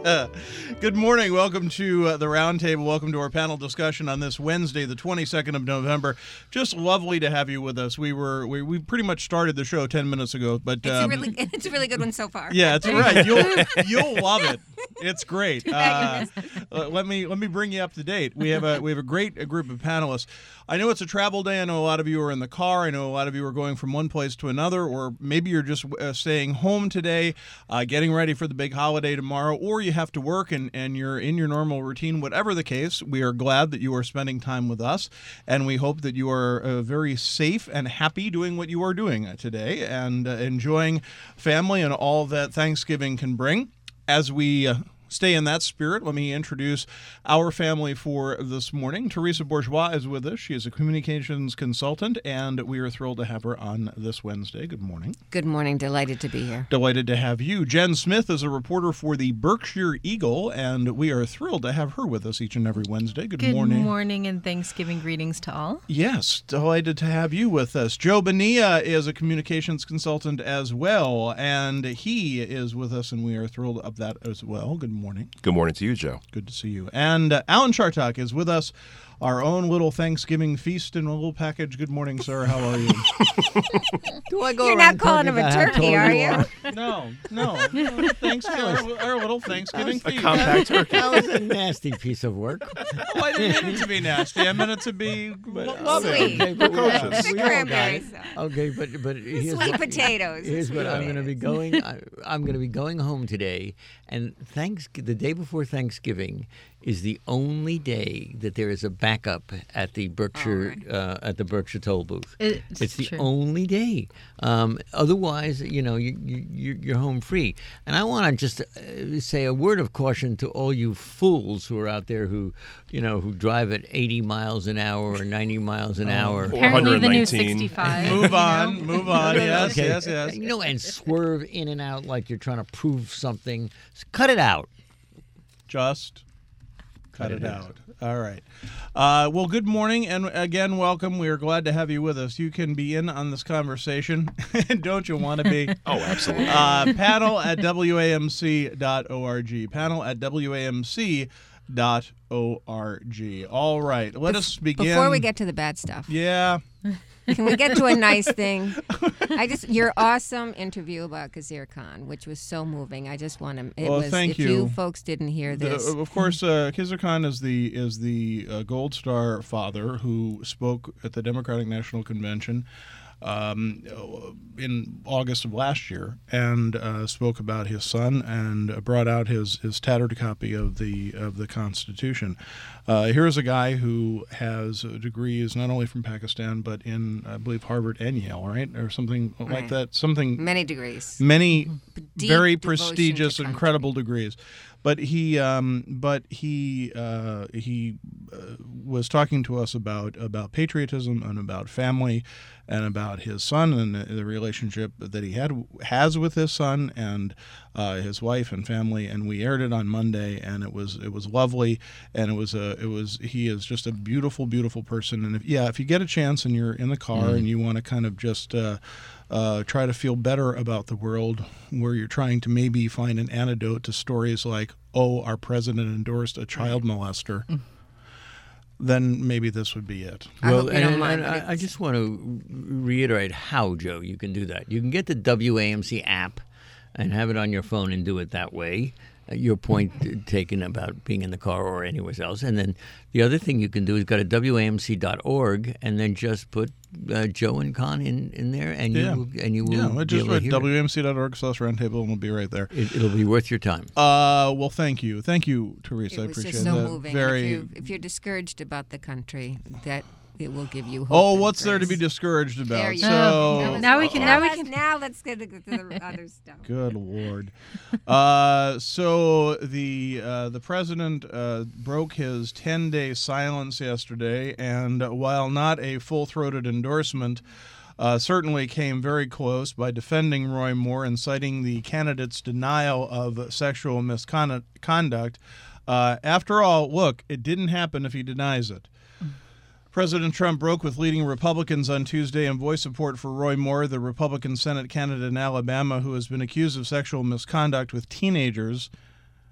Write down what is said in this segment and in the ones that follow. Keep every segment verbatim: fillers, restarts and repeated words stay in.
Good morning. Welcome to uh, the Roundtable. Welcome to our panel discussion on this Wednesday, the twenty-second of November. Just lovely to have you with us. We were we, we pretty much started the show ten minutes ago, but it's um, a really it's a really good one so far. Yeah, it's right. You'll you'll love it. It's great. Uh, let me let me bring you up to date. We have a we have a great a group of panelists. I know it's a travel day. I know a lot of you are in the car. I know a lot of you are going from one place to another, or maybe you're just uh, staying home today, uh, getting ready for the big holiday tomorrow, or you have to work and, and you're in your normal routine. Whatever the case, we are glad that you are spending time with us, and we hope that you are uh, very safe and happy doing what you are doing today and uh, enjoying family and all that Thanksgiving can bring. As we uh, stay in that spirit, let me introduce our family for this morning. Teresa Bourgeois is with us. She is a communications consultant, and we are thrilled to have her on this Wednesday. Good morning. Good morning. Delighted to be here. Delighted to have you. Jen Smith is a reporter for the Berkshire Eagle, and we are thrilled to have her with us each and every Wednesday. Good, Good morning. Good morning and Thanksgiving greetings to all. Yes, delighted to have you with us. Joe Bonilla is a communications consultant as well, and he is with us, and we are thrilled of that as well. Good morning. Morning. Good morning to you, Joe. Good to see you. And uh, Alan Chartock is with us, our own little Thanksgiving feast in a little package. Good morning, sir. How are you? Do I go You're not calling him a turkey, are you? Are? No, no. Thanksgiving, our, our little Thanksgiving a feast. A compact turkey. That was a nasty piece of work. Oh, I didn't mean it to be nasty. I meant it to be but, loving. Okay, but Precocious. we, the we cranberry all got sauce. it. Okay, but but here's Sweet what, potatoes. Here's Sweet what I'm going to be potatoes. going. I, I'm going to be going home today, and thanks the day before Thanksgiving is the only day that there is a backup at the Berkshire right. uh, at the Berkshire toll booth. It's, It's the true. only day. Um, otherwise, you know, you, you, you're home free. And I want to just uh, say a word of caution to all you fools who are out there who, you know, who drive at eighty miles an hour or ninety miles an hour. Apparently the new one hundred nineteen. sixty-five. Move on, move on. Yes, Okay. yes, yes. You know, and swerve in and out like you're trying to prove something. Cut it out. Just cut it out. All right. Uh, well, good morning, and again, welcome. We are glad to have you with us. You can be in on this conversation. Don't you want to be? Oh, absolutely. Uh, panel at W A M C dot org. Panel at W A M C dot org. All right. Let us begin. Before we get to the bad stuff, Yeah. can we get to a nice thing? I just your awesome interview about Khizr Khan, which was so moving. I just want to. It Well, was. thank if you. you folks didn't hear The, this, of course, uh, Khizr Khan is the is the uh, Gold Star father who spoke at the Democratic National Convention um, in August of last year and uh, spoke about his son and brought out his, his tattered copy of the of the Constitution. Uh, here's a guy who has degrees not only from Pakistan but in I believe Harvard and Yale, right, or something like Right. that. Something many degrees. many Deep very devotion prestigious, to country. incredible degrees. But he, um, but he, uh, he uh, was talking to us about about patriotism and about family, and about his son and the, the relationship that he had has with his son and uh, his wife and family. And we aired it on Monday, and it was it was lovely, and it was a it was he is just a beautiful, beautiful person. And if, yeah, if you get a chance and you're in the car Mm. and you want to kind of just uh, Uh, try to feel better about the world, where you're trying to maybe find an antidote to stories like, oh, our president endorsed a child molester, then maybe this would be it. I Well, hope you and, don't and mind, but I, I it's- just want to reiterate how, Joe, you can do that. You can get the W A M C app and have it on your phone and do it that way. Uh, your point uh, taken about being in the car or anywhere else. And then the other thing you can do is go to W A M C dot org and then just put uh, Joe and Con in, in there, and Yeah. you will, and you will Yeah, be just able to at hear W A M C dot org slash roundtable, and we'll be right there. it. It, it'll be worth your time. Uh, well, thank you, thank you, Teresa. It I was appreciate just so that. moving. Very. If, you, if you're discouraged about the country, that it will give you hope. Oh, and what's there to be grace. discouraged about? There you so go. Oh, now we can- Now, now we let's, can- now let's get to the other stuff. Good Lord. Uh, so the uh, the president uh, broke his ten-day silence yesterday, and while not a full-throated endorsement, uh, certainly came very close by defending Roy Moore and citing the candidate's denial of sexual misconduct. Uh, after all, look, it didn't happen if he denies it. President Trump broke with leading Republicans on Tuesday and voiced support for Roy Moore, the Republican Senate candidate in Alabama who has been accused of sexual misconduct with teenagers.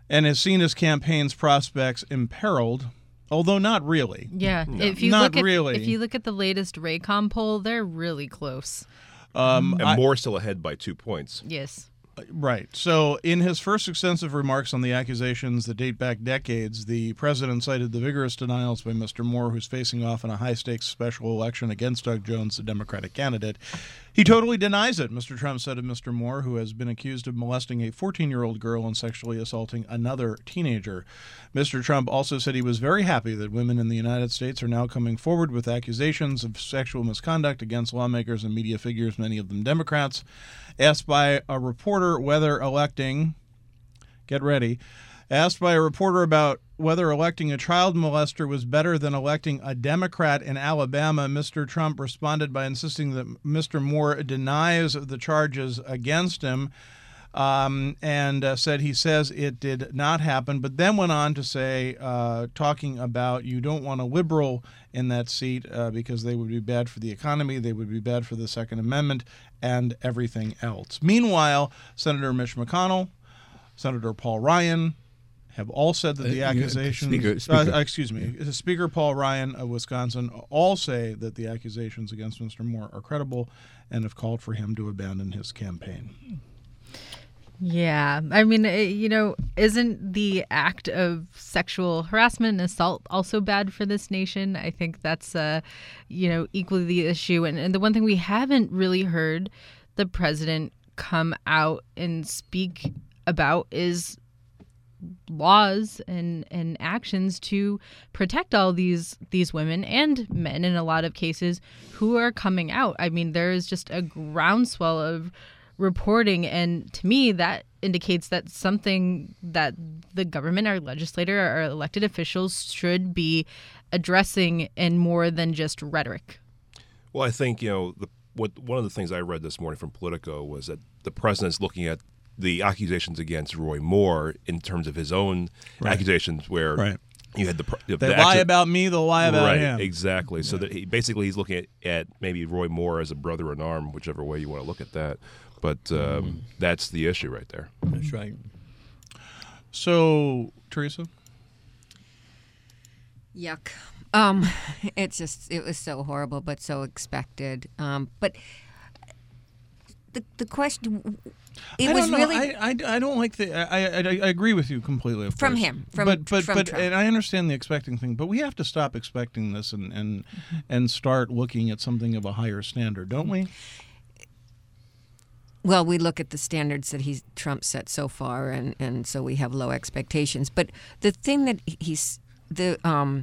and has seen his campaign's prospects imperiled, although not really. Yeah, if you Not look at really. if you look at the latest Raycom poll, they're really close. Um, And I- Moore still ahead by two points. Yes. Right. So, in his first extensive remarks on the accusations that date back decades, the president cited the vigorous denials by Mister Moore, who's facing off in a high-stakes special election against Doug Jones, the Democratic candidate. He totally denies it, Mister Trump said of Mister Moore, who has been accused of molesting a fourteen-year-old girl and sexually assaulting another teenager. Mister Trump also said he was very happy that women in the United States are now coming forward with accusations of sexual misconduct against lawmakers and media figures, many of them Democrats. Asked by a reporter whether electing, get ready, asked by a reporter about whether electing a child molester was better than electing a Democrat in Alabama, Mister Trump responded by insisting that Mister Moore denies the charges against him. Um, and uh, said he says it did not happen, but then went on to say, uh, talking about you don't want a liberal in that seat uh, because they would be bad for the economy, they would be bad for the Second Amendment, and everything else. Meanwhile, Senator Mitch McConnell, Senator Paul Ryan have all said that the Uh, you- accusations, Speaker- Speaker. Uh, excuse me, Speaker Paul Ryan of Wisconsin, all say that the accusations against Mister Moore are credible and have called for him to abandon his campaign. Yeah, I mean, uh, you know, isn't the act of sexual harassment and assault also bad for this nation? I think that's, uh, you know, equally the issue. And, and the one thing we haven't really heard the president come out and speak about is laws and, and actions to protect all these these women and men in a lot of cases who are coming out. I mean, there is just a groundswell of reporting, and to me that indicates that something that the government, our legislator, our elected officials should be addressing in more than just rhetoric. Well, I think, you know, the, what one of the things I read this morning from Politico was that the president's looking at the accusations against Roy Moore in terms of his own Right. accusations where Right. you had the, pr- the They the lie accu- about me, they'll lie about right, him. exactly. So that he, basically he's looking at, at maybe Roy Moore as a brother in arm, whichever way you want to look at that. But um, Mm-hmm. that's the issue right there. That's right. So, Teresa? Yuck. Um, it's just, it was so horrible, but so expected. Um, but the the question, it I was don't know. really I, I, I don't like the. I, I I agree with you completely. Of From course. him, from- but but from but Trump. and I understand the expecting thing, but we have to stop expecting this and and Mm-hmm. and start looking at something of a higher standard, don't we? well, we look at the standards that he's Trump set so far, and, and so we have low expectations. But the thing that he's the um,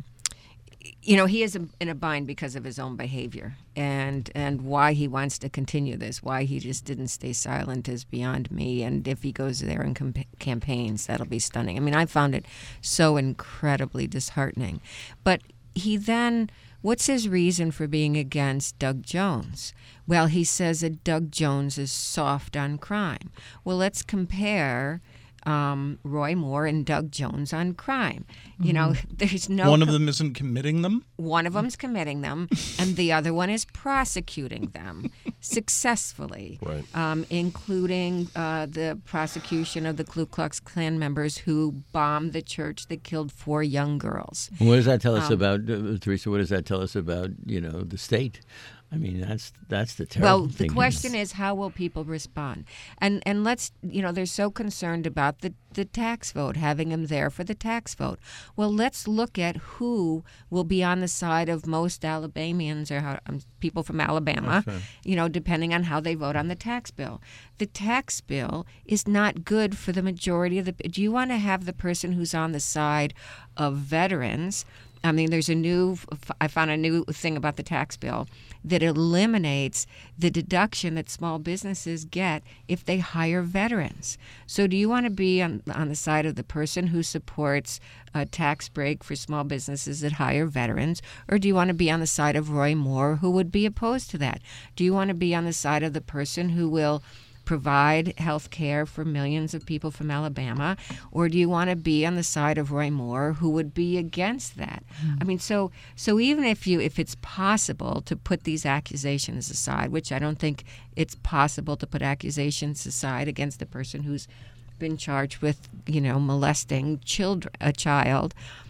you know, he is in a bind because of his own behavior, and and why he wants to continue this, why he just didn't stay silent is beyond me. And if he goes there and camp- campaigns, that'll be stunning. I mean, I found it so incredibly disheartening. But he then, what's his reason for being against Doug Jones? Well, he says that Doug Jones is soft on crime. Well, let's compare um, Roy Moore and Doug Jones on crime. You know, there's no One of them isn't committing them. one of them's committing them, and the other one is prosecuting them successfully, Right. um, including uh, the prosecution of the Ku Klux Klan members who bombed the church that killed four young girls. What does that tell us Um, about, uh, Teresa? What does that tell us about, you know, the state? I mean, that's that's the terrible Well, the thing. question is, how will people respond? And and let's, you know, they're so concerned about the, the tax vote, having them there for the tax vote. Well, let's look at who will be on the side of most Alabamians or how, um, people from Alabama, Okay. you know, depending on how they vote on the tax bill. The tax bill is not good for the majority of the. Do you want to have the person who's on the side of veterans? I mean, there's a new, I found a new thing about the tax bill that eliminates the deduction that small businesses get if they hire veterans. So do you want to be on, on the side of the person who supports a tax break for small businesses that hire veterans, or do you want to be on the side of Roy Moore, who would be opposed to that? Do you want to be on the side of the person who will provide health care for millions of people from Alabama, or do you want to be on the side of Roy Moore, who would be against that? Mm. I mean, so so even if you if it's possible to put these accusations aside, which I don't think it's possible to put accusations aside against the person who's been charged with, you know, molesting children, a child.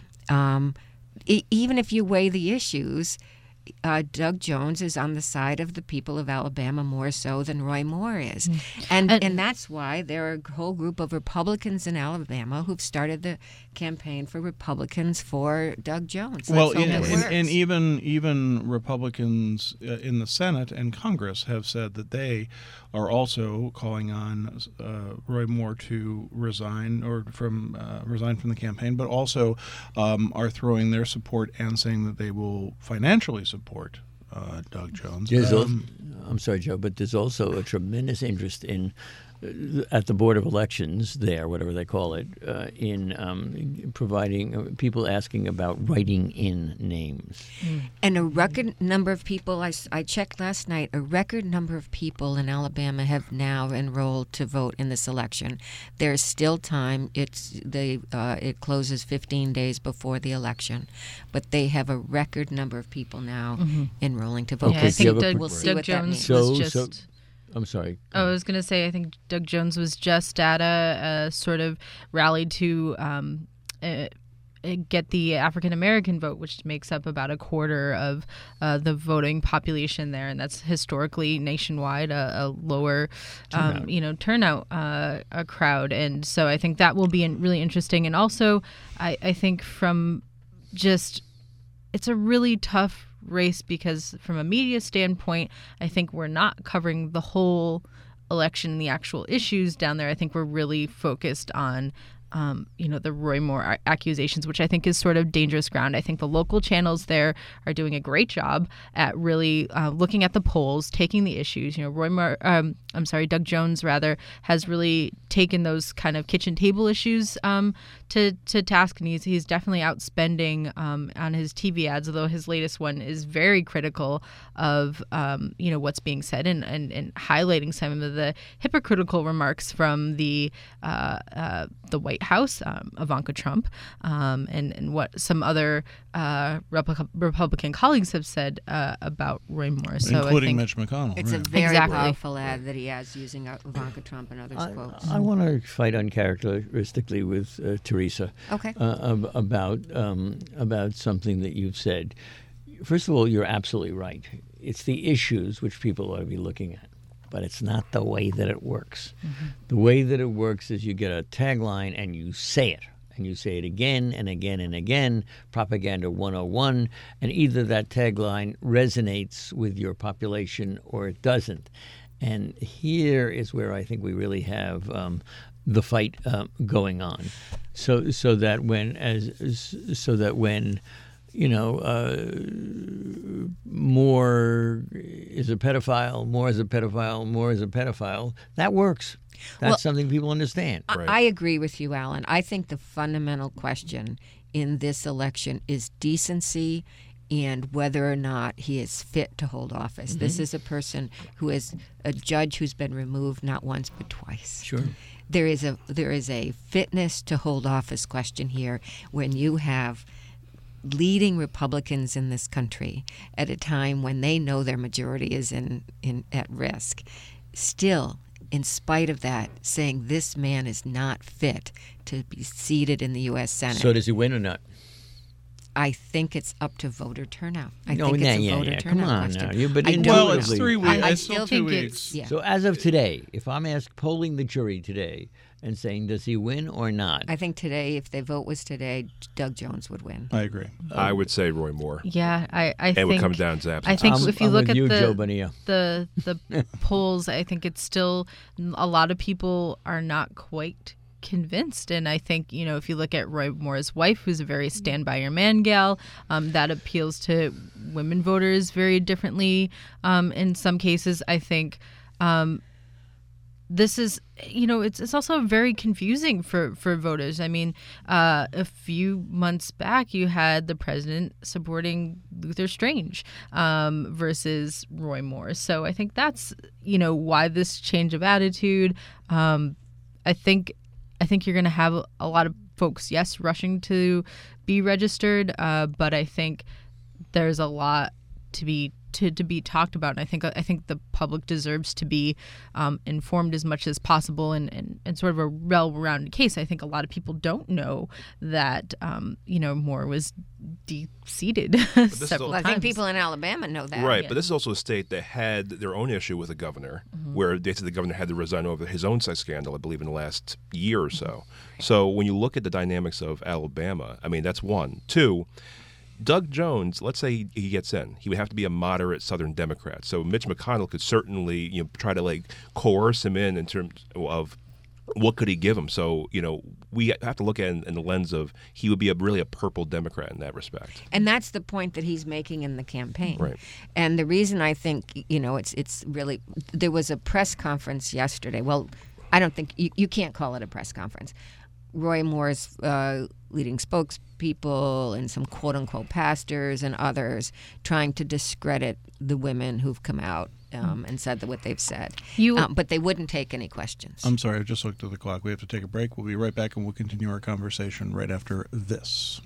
Um, e- even if you weigh the issues, uh, Doug Jones is on the side of the people of Alabama more so than Roy Moore is. Mm. And, and and that's why there are a whole group of Republicans in Alabama who've started the campaign for Republicans for Doug Jones. Well, Let's and, hope it and, works. and even even Republicans uh, in the Senate and Congress have said that they are also calling on uh, Roy Moore to resign or from uh, resign from the campaign, but also um, are throwing their support and saying that they will financially support uh, Doug Jones. There's Um, al- I'm sorry, Joe, but there's also a tremendous interest in uh, at the Board of Elections there, whatever they call it, uh, in um, providing uh, people asking about writing in names. And a record number of people, I, s- I checked last night, a record number of people in Alabama have now enrolled to vote in this election. There's still time. It's they uh, it closes fifteen days before the election, but they have a record number of people now enrolling to vote. Yeah, Okay, I do you think have a Doug, We'll see Doug what that Jones means. So- was just. so- I'm sorry. I was going to say, I think Doug Jones was just at a, a sort of rally to um, uh, get the African American vote, which makes up about a quarter of uh, the voting population there, and that's historically nationwide a, a lower, um, you know, turnout uh, a crowd, and so I think that will be in, really interesting. And also, I, I think from just it's a really tough race because from a media standpoint, I think we're not covering the whole election, the actual issues down there. I think we're really focused on Um, you know, the Roy Moore a- accusations, which I think is sort of dangerous ground. I think the local channels there are doing a great job at really uh, looking at the polls, taking the issues. You know, Roy Moore, um, I'm sorry, Doug Jones, rather, has really taken those kind of kitchen table issues um, to, to task, and he's, he's definitely outspending um, on his T V ads, although his latest one is very critical of, um, you know, what's being said and, and, and highlighting some of the hypocritical remarks from the uh, uh, the White House, um, Ivanka Trump, um, and, and what some other uh, Repu- Republican colleagues have said uh, about Roy Moore. So including I think, Mitch McConnell. It's right. a very Exactly. powerful ad that he has using Ivanka Trump and others' I, quotes. I want to fight uncharacteristically with uh, Teresa Okay. uh, ab- about um, about something that you've said. First of all, you're absolutely right. It's the issues which people ought to be looking at, but it's not the way that it works. Mm-hmm. The way that it works is you get a tagline and you say it. And you say it again and again and again, Propaganda one oh one, and either that tagline resonates with your population or it doesn't. And here is where I think we really have um, the fight um, going on. So so that when as so that when you know uh, Moore is a pedophile, Moore is a pedophile, Moore is a pedophile, that works. That's Well, something people understand. I- Right. I agree with you, Alan. I think the fundamental question in this election is decency and whether or not he is fit to hold office. Mm-hmm. This is a person who is a judge who's been removed not once but twice. Sure. There is a there is a fitness to hold office question here when you have leading Republicans in this country at a time when they know their majority is in, in at risk. Still, in spite of that, saying this man is not fit to be seated in the U S Senate. So does he win or not? I think it's up to voter turnout. I No, think yeah, it's a yeah, voter yeah. Come turnout on question. now. You- but I in- don't- Well, it's Intuitively. three weeks. I, I It's still still two think weeks. it's yeah. So as of today, if I'm asked polling the jury today and saying does he win or not, I think today, if the vote was today, Doug Jones would win. I agree. I would say Roy Moore. yeah, I, I It think would come down to absence. I think I'm- if you I'm look with at you, the Joe Bonilla. the the polls, I think it's still a lot of people are not quite convinced. And I think, you know, if you look at Roy Moore's wife, who's a very stand by your man gal, um, that appeals to women voters very differently. Um, in some cases, I think. Um, This is, you know, it's it's also very confusing for, for voters. I mean, uh, a few months back, you had the president supporting Luther Strange um, versus Roy Moore. So I think that's, you know, why this change of attitude. Um, I think I think you're going to have a lot of folks, yes, rushing to be registered, uh, but I think there's a lot to be to, to be talked about. And I think I think the public deserves to be um, informed as much as possible, and, and, and sort of a well-rounded case. I think a lot of people don't know that um, you know Moore was de-seated several Well, I times. think people in Alabama know that. Right, yeah. but this is also a state that had their own issue with the governor, Mm-hmm. where they said the governor had to resign over his own sex scandal, I believe, in the last year or so. So when you look at the dynamics of Alabama, I mean, that's one. Two, Doug Jones, let's say he, he gets in, he would have to be a moderate Southern Democrat. So Mitch McConnell could certainly, you know, try to like coerce him in in terms of what could he give him. So, you know, we have to look at it in, in the lens of he would be a really a purple Democrat in that respect. And that's the point that he's making in the campaign. Right. And the reason I think, you know, it's it's really, there was a press conference yesterday. Well, I don't think, you, you can't call it a press conference. Roy Moore's uh, leading spokespeople and some quote-unquote pastors and others trying to discredit the women who've come out um, and said what they've said. You- um, but they wouldn't take any questions. I'm sorry, I just looked at the clock. We have to take a break. We'll be right back, and we'll continue our conversation right after this.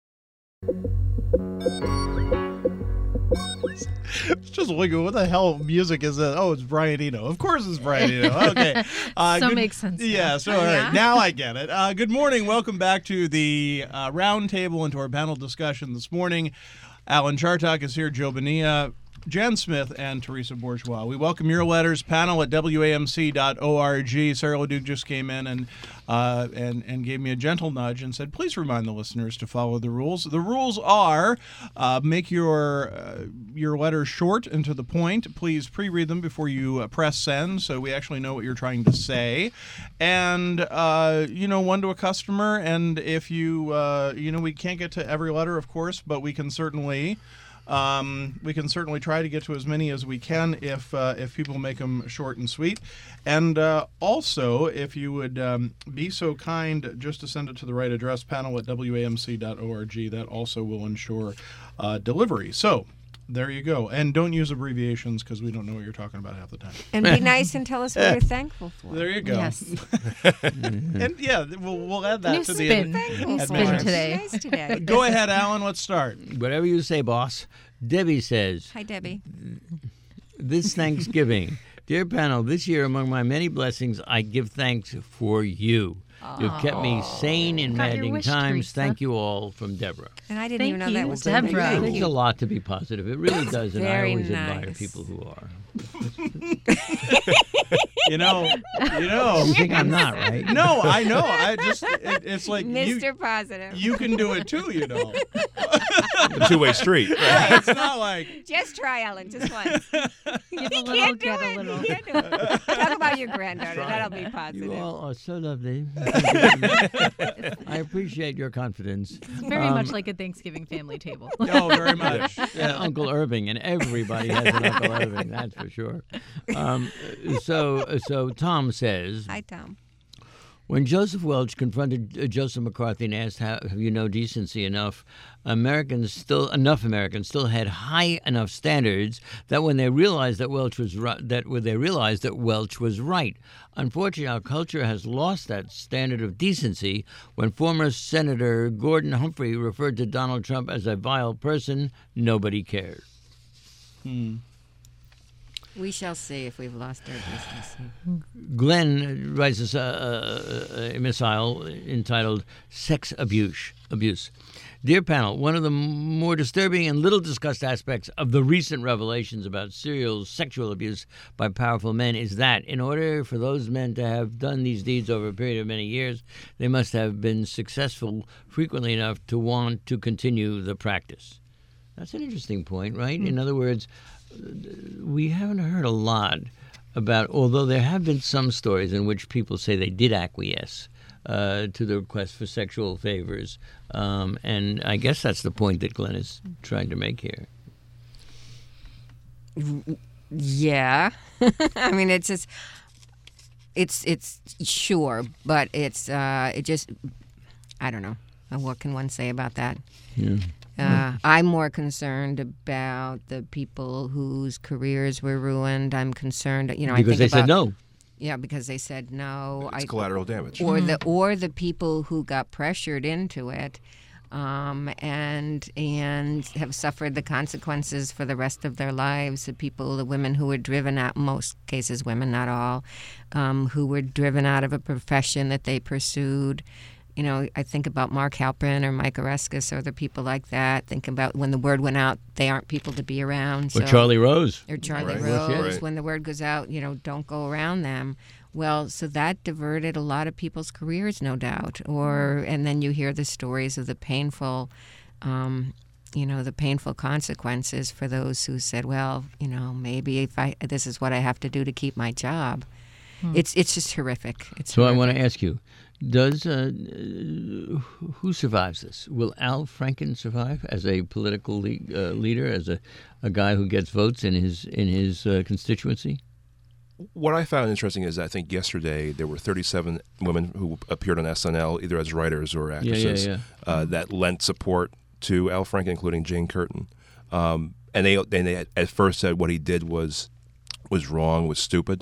It's just looking, what the hell music is that? Oh, it's Brian Eno. Of course it's Brian Eno. Okay. Uh, So good- makes sense now. Yeah, so all right. Yeah? Now I get it. Uh, good morning. Welcome back to the uh, round table and to our panel discussion this morning. Alan Chartok is here, Joe Bonilla, Jan Smith, and Teresa Bourgeois. We welcome your letters. Panel at W A M C dot org. Sarah LeDuc just came in and uh, and and gave me a gentle nudge and said, please remind the listeners to follow the rules. The rules are uh, make your uh, your letters short and to the point. Please pre-read them before you uh, press send, so we actually know what you're trying to say. And uh, you know, one to a customer. And if you uh, you know, we can't get to every letter, of course, but we can certainly. Um, we can certainly try to get to as many as we can if uh, if people make them short and sweet. And uh, also, if you would um, be so kind just to send it to the right address, panel at W A M C dot org, that also will ensure uh, delivery. So there you go. And don't use abbreviations because we don't know what you're talking about half the time. And be nice and tell us what you're thankful for. There you go. Yes. And yeah, we'll, we'll add that New to spin. the Thankful New for. spin admissions. today. Nice today. Go ahead, Alan. Let's start. Whatever you say, boss. Debbie says, Hi, Debbie. this Thanksgiving, dear panel, this year among my many blessings, I give thanks for you. You've kept me sane in Got your maddening wish, times. Teresa. Thank you all, from Deborah. And I didn't Thank even know you, that was Deborah. a It big Thank takes you. a lot to be positive. It really does, and I Very always admire nice. people who are. You know, you know. You think I'm not, right? No, I know. I just, it, it's like you, Mister Positive. you can do it too, you know. A two-way street. Yeah, it's not like Just try, Ellen, just once. Give a You little, can't do get a it. little. You can't do it. Talk about your granddaughter. That'll be You positive. all are so lovely. I appreciate your confidence. Very Um, much like a Thanksgiving family table. no, very much. and Uncle Irving, and everybody has an Uncle Irving, that's for sure. Um, so, so Tom says, Hi, Tom. when Joseph Welch confronted uh, Joseph McCarthy and asked, "How have you no decency enough?" Americans still enough Americans still had high enough standards that when they realized that Welch was right, that when they realized that Welch was right. Unfortunately, our culture has lost that standard of decency. When former Senator Gordon Humphrey referred to Donald Trump as a vile person, nobody cared. We shall see if we've lost our decency. Glenn writes us a, a, a missile entitled Sex Abuse. Abuse. Dear panel, one of the more disturbing and little discussed aspects of the recent revelations about serial sexual abuse by powerful men is that in order for those men to have done these deeds over a period of many years, they must have been successful frequently enough to want to continue the practice. That's an interesting point, right? In other words, we haven't heard a lot about, although there have been some stories in which people say they did acquiesce uh, to the request for sexual favors. Um, and I guess that's the point that Glenn is trying to make here. Yeah. I mean, it's just, it's, it's sure, but it's, uh, it just, I don't know. What can one say about that? Yeah. Uh, I'm more concerned about the people whose careers were ruined. I'm concerned, you know, I Because think they about, said no. Yeah, because they said no. It's I, collateral damage. or the or the people who got pressured into it. um, and and have suffered the consequences for the rest of their lives. The people, the women who were driven out, most cases women, not all, um, who were driven out of a profession that they pursued. You know, I think about Mark Halperin or Mike Oreskes or the people like that. Think about when the word went out, they aren't people to be around. Or Charlie Rose. Or Charlie Right. Rose. Right. When the word goes out, you know, don't go around them. Well, so that diverted a lot of people's careers, no doubt. Or and then you hear the stories of the painful, um, you know, the painful consequences for those who said, well, you know, maybe if I this is what I have to do to keep my job. It's it's just horrific. It's So I horrific. want to ask you, does uh, who survives this? Will Al Franken survive as a political le- uh, leader, as a, a guy who gets votes in his in his uh, constituency? What I found interesting is I think yesterday there were thirty-seven women who appeared on S N L either as writers or actresses yeah. Uh, that lent support to Al Franken, including Jane Curtin. Um, and they and they at first said what he did was was wrong, was stupid.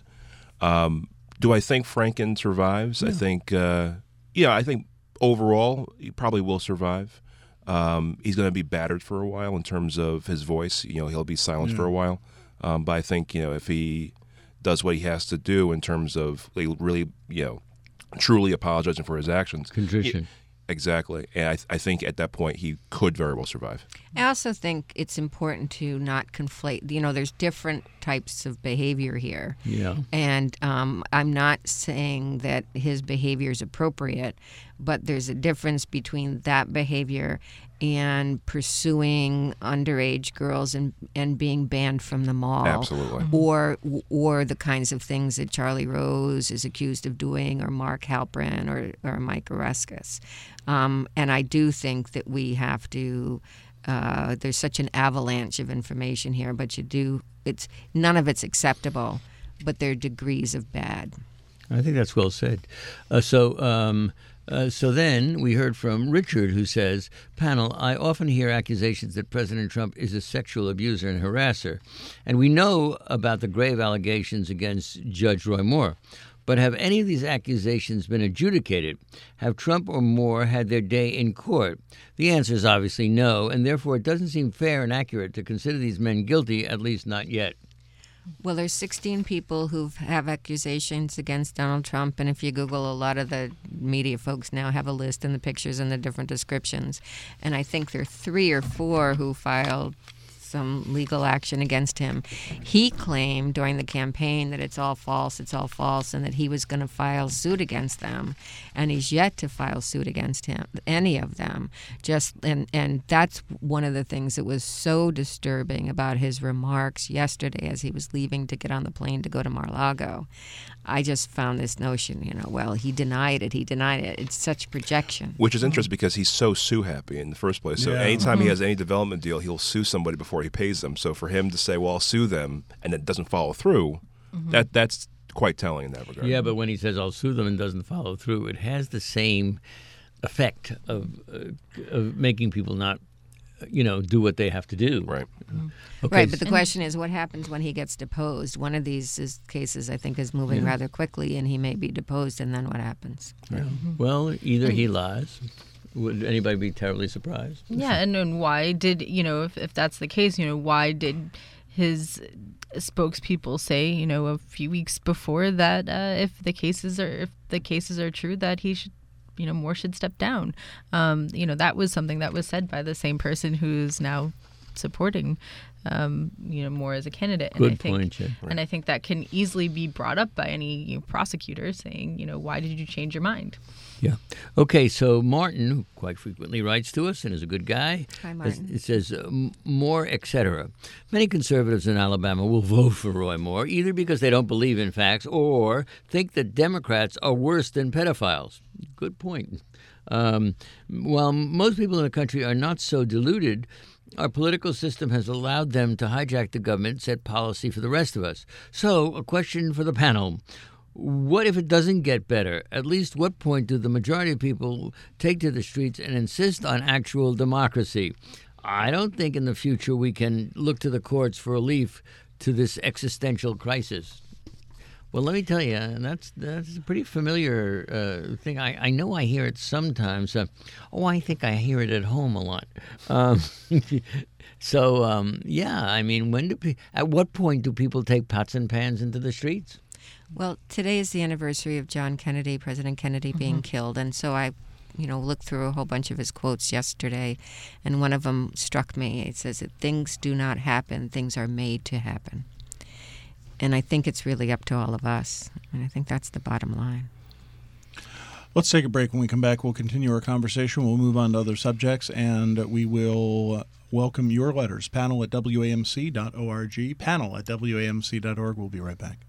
Um, do I think Franken survives? Yeah. I think, uh, yeah, I think overall he probably will survive. Um, he's going to be battered for a while in terms of his voice. You know, he'll be silenced for a while. Um, but I think, you know, if he does what he has to do in terms of like, really, you know, truly apologizing for his actions. Contrition. he- exactly. And I, th- I think at that point he could very well survive. I also think it's important to not conflate. You know, there's different types of behavior here. Yeah. And um, I'm not saying that his behavior is appropriate, but there's a difference between that behavior and pursuing underage girls and, and being banned from the mall. Absolutely. Or or the kinds of things that Charlie Rose is accused of doing, or Mark Halperin, or, or Mike Oreskes. Um, and I do think that we have to... Uh, there's such an avalanche of information here, but you do, it's none of it's acceptable, but there are degrees of bad. I think that's well said. Uh, so, um, uh, so then we heard from Richard, who says, "Panel, I often hear accusations that President Trump is a sexual abuser and harasser, and we know about the grave allegations against Judge Roy Moore. But have any of these accusations been adjudicated? Have Trump or Moore had their day in court? The answer is obviously no, and therefore it doesn't seem fair and accurate to consider these men guilty, at least not yet." Well, there's sixteen people who have accusations against Donald Trump, and if you Google, a lot of the media folks now have a list and the pictures and the different descriptions. And I think there are three or four who filed some legal action against him. He claimed during the campaign that it's all false, it's all false, and that he was going to file suit against them, and he's yet to file suit against him, any of them. Just and and that's one of the things that was so disturbing about his remarks yesterday as he was leaving to get on the plane to go to Mar-a-Lago. I just found this notion, you know, well, he denied it, he denied it. It's such projection. Which is interesting because he's so sue happy in the first place. So Yeah. anytime he has any development deal, he'll sue somebody before he pays them. So for him to say, "Well, I'll sue them," and it doesn't follow through, that that's quite telling in that regard. Yeah, but when he says, "I'll sue them," and doesn't follow through, it has the same effect of, uh, of making people not, you know, do what they have to do. Right. Okay. Right, but the question is, what happens when he gets deposed? One of these is, cases, I think, is moving Yeah. rather quickly, and he may be deposed, and then what happens? Yeah. Well, either he lies. Would anybody be terribly surprised? Yeah, and, and why did, you know, if, if that's the case, you know, why did his spokespeople say, you know, a few weeks before that uh, if the cases are if the cases are true, that he should, you know, Moore should step down? Um, you know, that was something that was said by the same person who's now supporting, um, you know, Moore as a candidate. And Good I think, point, Jen. And I think that can easily be brought up by any, you know, prosecutor saying, you know, why did you change your mind? Yeah. Okay, so Martin, who quite frequently writes to us and is a good guy, Hi, Martin. it says, uh, Moore, et cetera. Many conservatives in Alabama will vote for Roy Moore, either because they don't believe in facts or think that Democrats are worse than pedophiles. Good point. Um, while most people in the country are not so deluded, our political system has allowed them to hijack the government, set policy for the rest of us. So, a question for the panel. What if it doesn't get better? At least what point do the majority of people take to the streets and insist on actual democracy? I don't think in the future we can look to the courts for relief to this existential crisis. Well, let me tell you, and that's that's a pretty familiar uh, thing. I, I know I hear it sometimes. Uh, oh, I think I hear it at home a lot. Um, so, um, yeah, I mean, when do pe- at what point do people take pots and pans into the streets? Well, today is the anniversary of John Kennedy, President Kennedy being mm-hmm. killed, and so I, you know, looked through a whole bunch of his quotes yesterday, and one of them struck me. It says that things do not happen; things are made to happen. And I think it's really up to all of us. And I think that's the bottom line. Let's take a break. When we come back, we'll continue our conversation. We'll move on to other subjects, and we will welcome your letters. Panel at W A M C dot org. Panel at W A M C dot org. We'll be right back.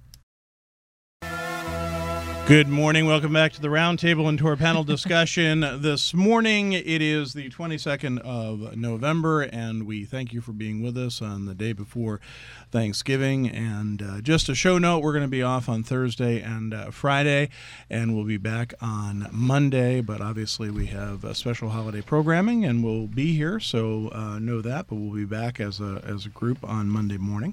Good morning. Welcome back to the Roundtable and to our panel discussion. This morning, it is the twenty-second of November, and we thank you for being with us on the day before Thanksgiving. And uh, just a show note, we're going to be off on Thursday and uh, Friday, and we'll be back on Monday. But obviously, we have uh, special holiday programming, and we'll be here, so uh, know that. But we'll be back as a as a group on Monday morning.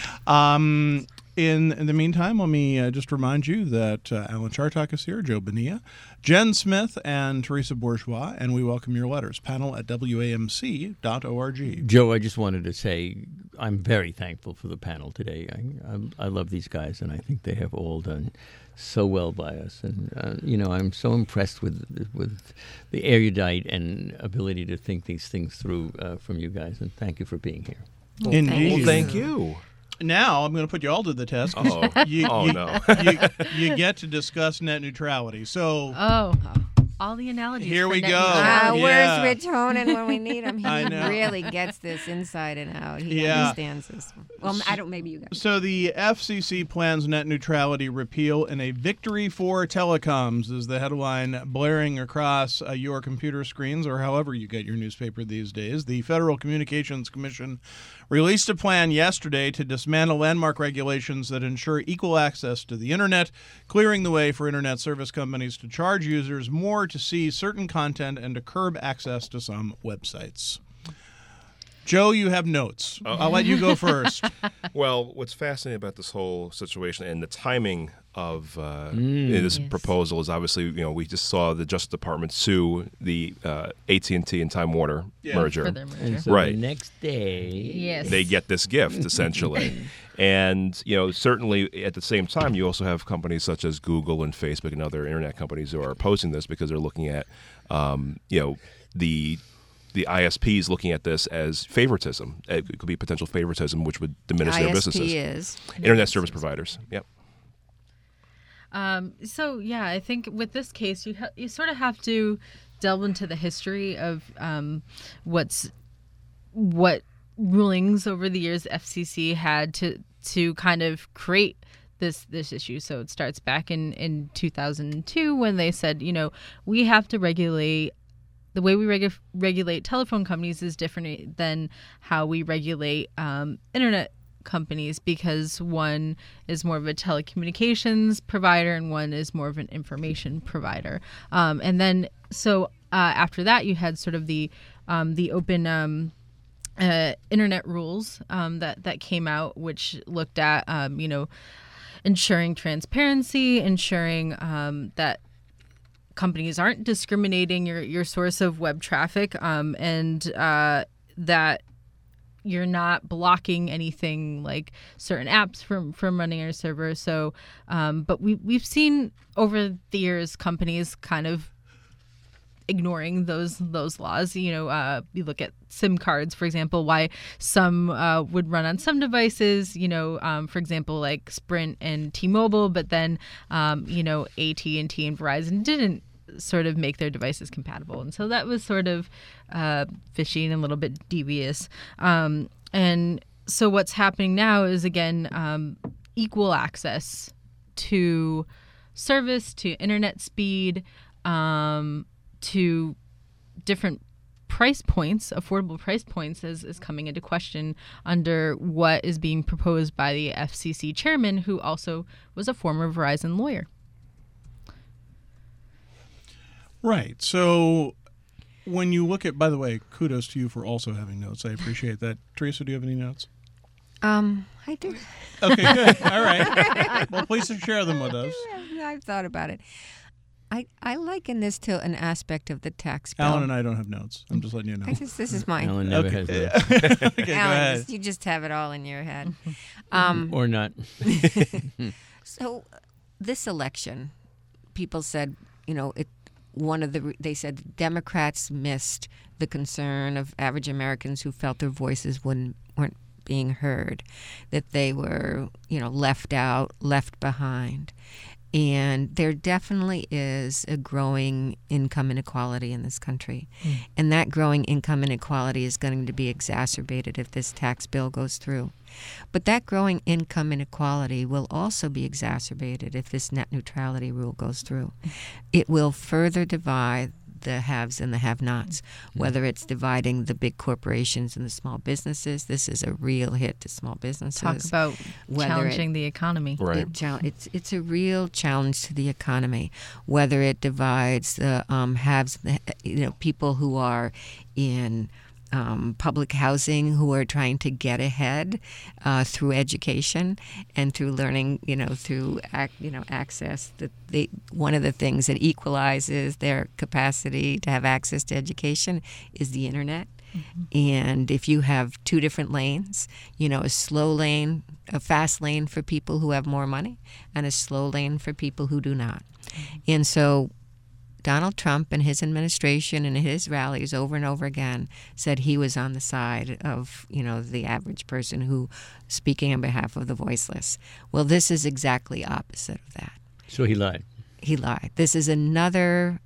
Um, In, in the meantime, let me uh, just remind you that uh, Alan Chartock is here, Joe Bonilla, Jen Smith, and Teresa Bourgeois, and we welcome your letters. Panel at W A M C dot org. Joe, I just wanted to say I'm very thankful for the panel today. I, I, I love these guys, and I think they have all done so well by us. And, uh, you know, I'm so impressed with with the erudite and ability to think these things through uh, from you guys, and thank you for being here. Well, Indeed. Well, thank you. Now I'm going to put you all to the test. Oh, you, oh you, no. you, you get to discuss net neutrality. So Oh, all the analogies. Here for we net go. neutrality. Ah, yeah. Where's Rich Honan when we need him? He I know. really gets this inside and out. He Yeah. understands this. Well, I don't. Maybe you guys. So the F C C plans net neutrality repeal in a victory for telecoms is the headline blaring across uh, your computer screens or however you get your newspaper these days. The Federal Communications Commission released a plan yesterday to dismantle landmark regulations that ensure equal access to the Internet, clearing the way for Internet service companies to charge users more to see certain content and to curb access to some websites. Joe, you have notes. Uh-oh. I'll let you go first. Well, what's fascinating about this whole situation and the timing of uh, Mm. this Yes. proposal is obviously, you know, we just saw the Justice Department sue the uh, A T and T and Time Warner Yeah. merger. For their merger. And so Right. the next day, Yes. They get this gift, essentially. And, you know, certainly at the same time, you also have companies such as Google and Facebook and other internet companies who are opposing this because they're looking at, um, you know, the the I S Ps looking at this as favoritism. It could be potential favoritism, which would diminish their I S P businesses. is. Internet service providers. Yep. Um, so yeah, I think with this case, you ha- you sort of have to delve into the history of um, what's what rulings over the years the F C C had to to kind of create this this issue. So it starts back in in two thousand two when they said, you know, we have to regulate. The way we regu- regulate telephone companies is different than how we regulate um, internet companies because one is more of a telecommunications provider and one is more of an information provider. Um, and then so uh, after that, you had sort of the um, the open um, uh, internet rules um, that that came out, which looked at um, you know ensuring transparency, ensuring um, that companies aren't discriminating your, your source of web traffic, um, and uh, that you're not blocking anything like certain apps from, from running your server. So, um, but we we've seen over the years companies kind of ignoring those those laws. You know, uh, you look at SIM cards, for example, why some uh, would run on some devices, you know, um, for example, like Sprint and T-Mobile, but then, um, you know, A T and T and Verizon didn't sort of make their devices compatible. And so that was sort of uh, fishy and a little bit devious. Um, and so what's happening now is, again, um, equal access to service, to internet speed, um, to different price points, affordable price points is, is coming into question under what is being proposed by the F C C chairman, who also was a former Verizon lawyer. Right. So when you look at, by the way, kudos to you for also having notes. I appreciate that. Teresa, do you have any notes? Um, I do. Okay, good. All right. Well, please share them with us. I've thought about it. I, I liken this to an aspect of the tax bill. Alan and I don't have notes. I'm just letting you know. I just, this is mine. Alan never Okay. has those. Okay, go Alan, ahead. just- you just have it all in your head. Um, Or not. So, this election, people said, you know, it. One of the re- they said Democrats missed the concern of average Americans who felt their voices wouldn't weren't being heard, that they were, you know, left out, left behind. And there definitely is a growing income inequality in this country. Mm. And that growing income inequality is going to be exacerbated if this tax bill goes through. But that growing income inequality will also be exacerbated if this net neutrality rule goes through. It will further divide the haves and the have-nots, whether it's dividing the big corporations and the small businesses. This is a real hit to small businesses. Talk about Whether challenging it- the economy. Right. It chal- it's it's a real challenge to the economy, whether it divides the um, haves, the, you know, people who are in um, public housing who are trying to get ahead uh, through education and through learning, you know, through ac- you know access. That they one of the things that equalizes their capacity to have access to education is the internet. And if you have two different lanes, you know, a slow lane, a fast lane for people who have more money, and a slow lane for people who do not. And so Donald Trump and his administration and his rallies over and over again said he was on the side of, you know, the average person who speaking on behalf of the voiceless. Well, this is exactly opposite of that. So he lied. He lied. This is another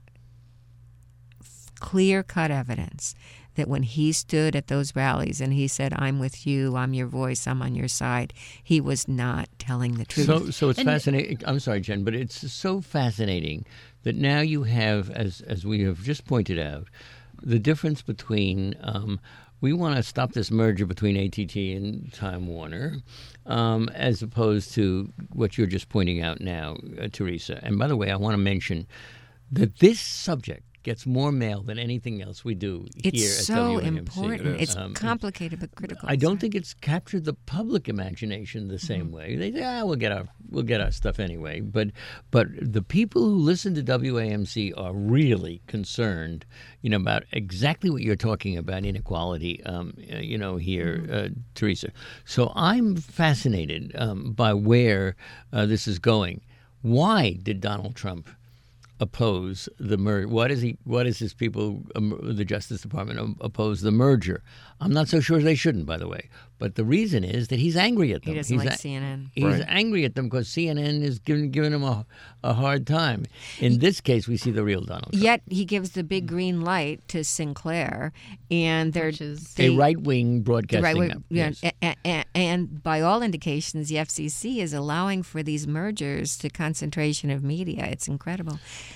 clear-cut evidence that when he stood at those rallies and he said, I'm with you, I'm your voice, I'm on your side, he was not telling the truth. So, so it's And- fascinating. I'm sorry, Jen, but it's so fascinating that now you have, as as we have just pointed out, the difference between um, we want to stop this merger between A T T and Time Warner, um, as opposed to what you're just pointing out now, uh, Teresa. And by the way, I want to mention that this subject gets more mail than anything else we do it's here at so W A M C. important. It is. It's Um, complicated but critical. I don't Sorry. think it's captured the public imagination the same Mm-hmm. way. They say, ah, we'll get our we'll get our stuff anyway. But but the people who listen to W A M C are really concerned, you know, about exactly what you're talking about, inequality. Um, uh, you know, here, Mm-hmm. uh, Teresa. So I'm fascinated um, by where uh, this is going. Why did Donald Trump oppose the merger? Why does he? Why does his people, um, the Justice Department, um, oppose the merger? I'm not so sure they shouldn't, by the way. But the reason is that he's angry at them. He doesn't he's like a- C N N. He's Right. angry at them because C N N is giving giving him a, a hard time. In this case, we see the real Donald Trump. Yet he gives the big green light to Sinclair, and they're Which is- they, a right-wing the broadcasting. right way, app, yeah, yes. a- a- a- and by all indications, the F C C is allowing for these mergers to concentration of media. It's incredible.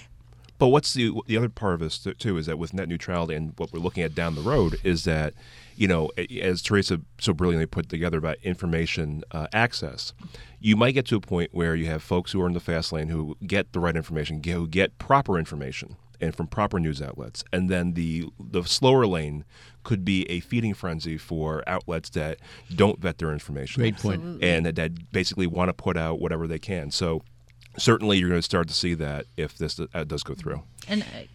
But what's the the other part of this th- too is that with net neutrality and what we're looking at down the road is that, you know, as Teresa so brilliantly put together about information uh, access, you might get to a point where you have folks who are in the fast lane who get the right information, get- who get proper information and from proper news outlets, and then the the slower lane could be a feeding frenzy for outlets that don't vet their information. Great point. And that, that basically want to put out whatever they can. So certainly you're going to start to see that if this uh, does go through. And I,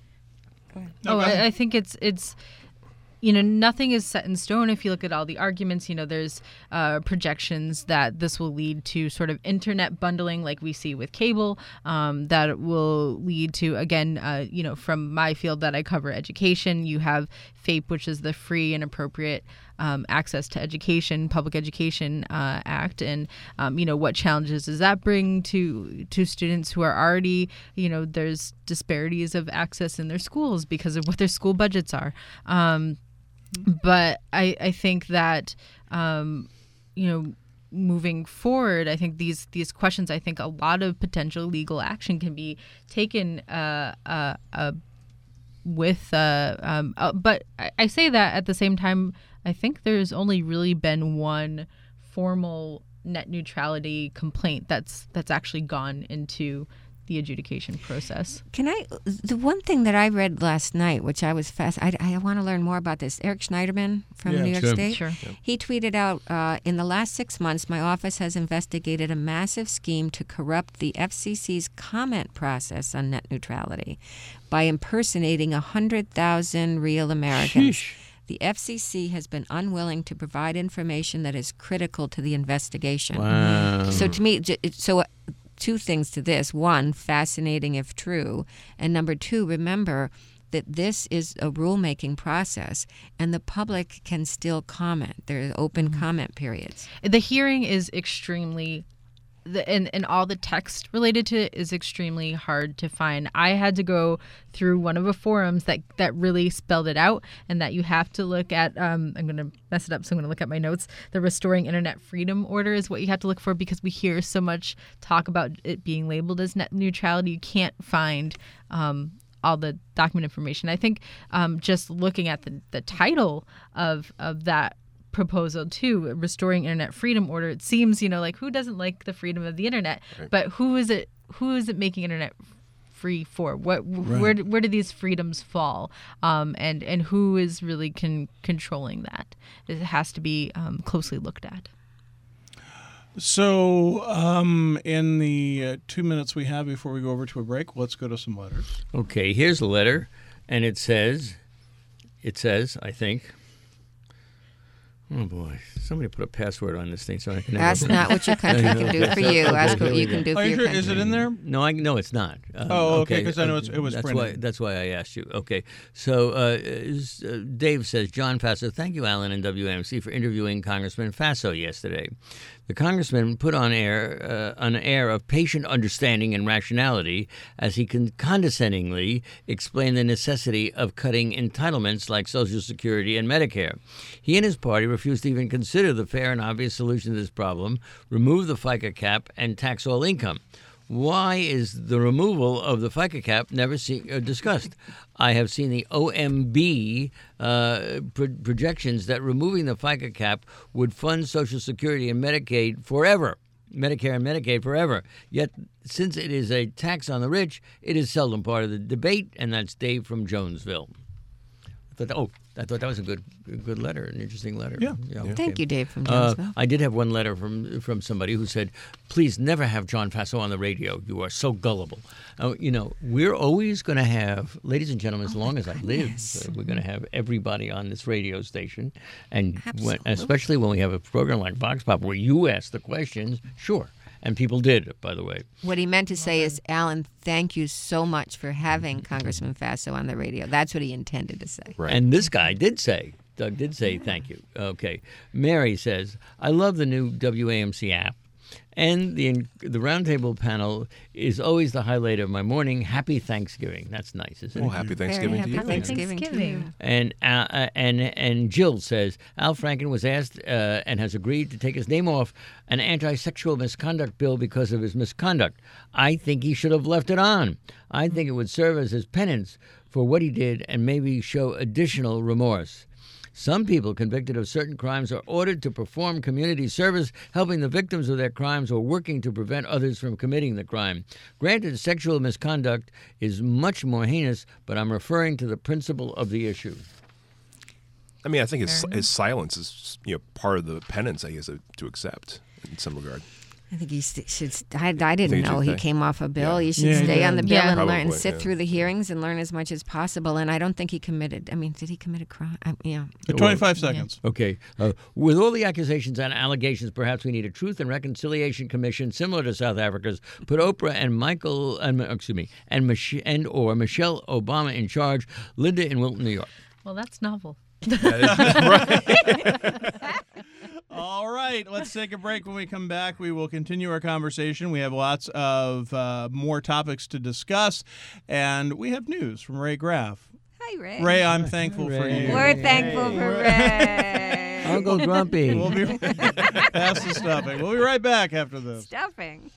No, oh, go ahead. I, I think it's it's you know nothing is set in stone. If you look at all the arguments, you know there's uh, projections that this will lead to sort of internet bundling, like we see with cable. Um, that it will lead to again, uh, you know, from my field that I cover, education. You have FAPE, which is the Free and Appropriate Um, Access to Education, Public Education uh, Act, and um, you know what challenges does that bring to to students who are already, you know, there's disparities of access in their schools because of what their school budgets are. Um, but I, I think that um, you know moving forward, I think these these questions, I think a lot of potential legal action can be taken uh, uh, uh, with, uh, um, uh, but I, I say that at the same time, I think there's only really been one formal net neutrality complaint that's that's actually gone into the adjudication process. Can I? The one thing that I read last night, which I was fast, I, I want to learn more about this. Eric Schneiderman from Yeah. New York Sure. State. Sure. He tweeted out, uh, in the last six months, my office has investigated a massive scheme to corrupt the F C C's comment process on net neutrality by impersonating one hundred thousand real Americans. Sheesh. The F C C has been unwilling to provide information that is critical to the investigation. Wow. So to me, j- it- so uh, two things to this. One, fascinating if true. And number two, remember that this is a rulemaking process and the public can still comment. There are open comment periods. The hearing is extremely, the, and, and all the text related to it is extremely hard to find. I had to go through one of the forums that, that really spelled it out, and that you have to look at, um, I'm going to mess it up, so I'm going to look at my notes. The Restoring Internet Freedom Order is what you have to look for, because we hear so much talk about it being labeled as net neutrality. You can't find um, all the document information. I think um, just looking at the, the title of, of that proposal too, Restoring Internet Freedom Order, it seems, you know, like who doesn't like the freedom of the internet? Right. But who is it who is it making internet free for? What where where do these freedoms fall? Um, and and who is really con- controlling that? It has to be um, closely looked at. So, um, in the uh, two minutes we have before we go over to a break, let's go to some letters. Okay, here's a letter, and it says, it says, I think, oh boy, somebody put a password on this thing so I can never... That's not what your country can do for you. Ask what you can do for Are you your sure? country. Is it in there? No, I no, it's not. Um, Oh, okay, 'cause I know it's- it was that's printed. why that's why I asked you. Okay, so uh, is, uh, Dave says, John Faso, thank you, Alan and W A M C, for interviewing Congressman Faso yesterday. The congressman put on air uh, an air of patient understanding and rationality as he con- condescendingly explained the necessity of cutting entitlements like Social Security and Medicare. He and his party refused to even consider the fair and obvious solution to this problem: remove the FICA cap and tax all income. Why is the removal of the FICA cap never see, uh, discussed? I have seen the O M B uh, pro- projections that removing the FICA cap would fund Social Security and Medicaid forever, Medicare and Medicaid forever. Yet, since it is a tax on the rich, it is seldom part of the debate, and that's Dave from Jonesville. I thought, oh, I thought that was a good, a good letter, an interesting letter. Yeah. okay. Thank you, Dave from Uh, Jonesville. I did have one letter from from somebody who said, "Please never have John Faso on the radio. You are so gullible." Uh, you know, we're always going to have, ladies and gentlemen, as long as I live, goodness. uh, we're going to have everybody on this radio station, and when, Absolutely. especially when we have a program like Vox Pop where you ask the questions, sure. And people did, by the way. What he meant to say is, Alan, thank you so much for having Congressman Faso on the radio. That's what he intended to say. Right. And this guy did say, Doug did say thank you. Okay. Mary says, I love the new W A M C app. And the the roundtable panel is always the highlight of my morning. Happy Thanksgiving. That's nice, isn't it? Well, happy Thanksgiving Very to you. happy Thanksgiving, to Thanksgiving. you. And uh, uh, and and Jill says Al Franken was asked uh, and has agreed to take his name off an anti-sexual misconduct bill because of his misconduct. I think he should have left it on. I think it would serve as his penance for what he did and maybe show additional remorse. Some people convicted of certain crimes are ordered to perform community service, helping the victims of their crimes or working to prevent others from committing the crime. Granted, sexual misconduct is much more heinous, but I'm referring to the principle of the issue. I mean, I think his, his silence is, you know, part of the penance I guess to accept in some regard. I think he st- should. St- I, I didn't Think you know should he stay. came off a bill. Yeah. You should Yeah, he stay did. on the bill Yeah. and learn, Probably, sit yeah. through the hearings and learn as much as possible. And I don't think he committed. I mean, did he commit a crime? I, yeah. Uh, twenty-five seconds. Okay. Uh, with all the accusations and allegations, perhaps we need a Truth and Reconciliation Commission similar to South Africa's. Put Oprah and Michael, and excuse me, and Mich- and or Michelle Obama in charge. Linda in Wilton, New York. Well, that's novel. All right, let's take a break. When we come back, we will continue our conversation. We have lots of uh, more topics to discuss, and we have news from Ray Graff. Hi, Ray. Ray, I'm thankful for Ray. you. We're thankful for Ray. Uncle Grumpy. We'll be past the stuffing. We'll be right back after this. Stuffing.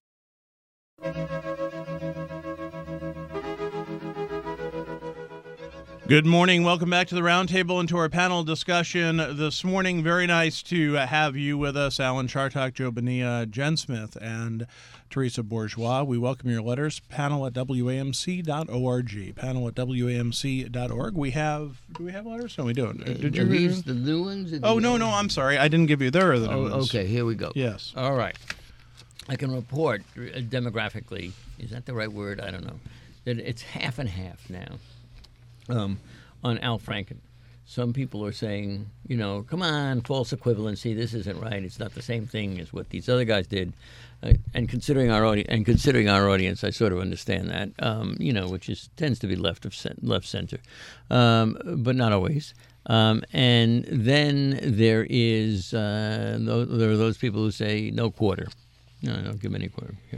Good morning. Welcome back to the Roundtable and to our panel discussion this morning. Very nice to have you with us, Alan Chartock, Joe Bonilla, Jen Smith, and Teresa Bourgeois. We welcome your letters. Panel at W A M C dot org. Panel at W A M C dot org. We have, do we have letters? No, we don't. Did Are you? these the new ones? Oh, no, no, I'm sorry. I didn't give you, there are the new Oh, ones. okay, here we go. Yes. All right. I can report uh, demographically, is that the right word? I don't know. That it's half and half now um, on Al Franken. Some people are saying, you know, come on, false equivalency. This isn't right. It's not the same thing as what these other guys did. Uh, and considering our audi- and considering our audience, I sort of understand that. Um, you know, which is tends to be left of cent- left center, um, but not always. Um, and then there is uh, th- there are those people who say no quarter. No, don't give any quarter. Yeah.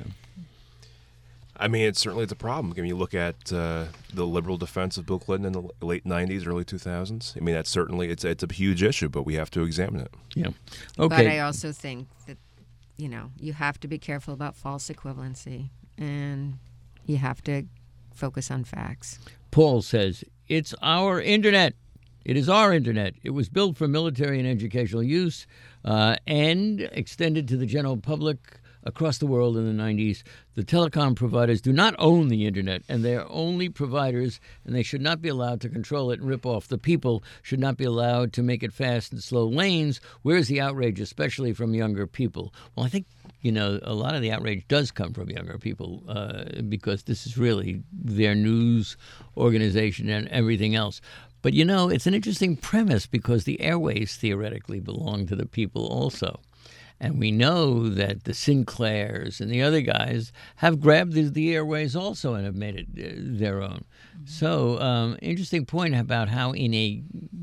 I mean, it's certainly it's a problem. When you look at uh, the liberal defense of Bill Clinton in the late nineties, early two thousands, I mean, that's certainly it's it's a huge issue, but we have to examine it. Yeah. Okay. But I also think that, you know, you have to be careful about false equivalency, and you have to focus on facts. Paul says, it's our internet. It is our internet. It was built for military and educational use uh, and extended to the general public across the world in the nineties. The telecom providers do not own the internet, and they are only providers, and they should not be allowed to control it and rip off the people, should not be allowed to make it fast and slow lanes. Where's the outrage, especially from younger people? Well, I think, you know, a lot of the outrage does come from younger people uh, because this is really their news organization and everything else. But, you know, it's an interesting premise because the airways theoretically belong to the people also. And we know that the Sinclairs and the other guys have grabbed the, the airways also and have made it uh, their own. Mm-hmm. So, um, interesting point about how in a,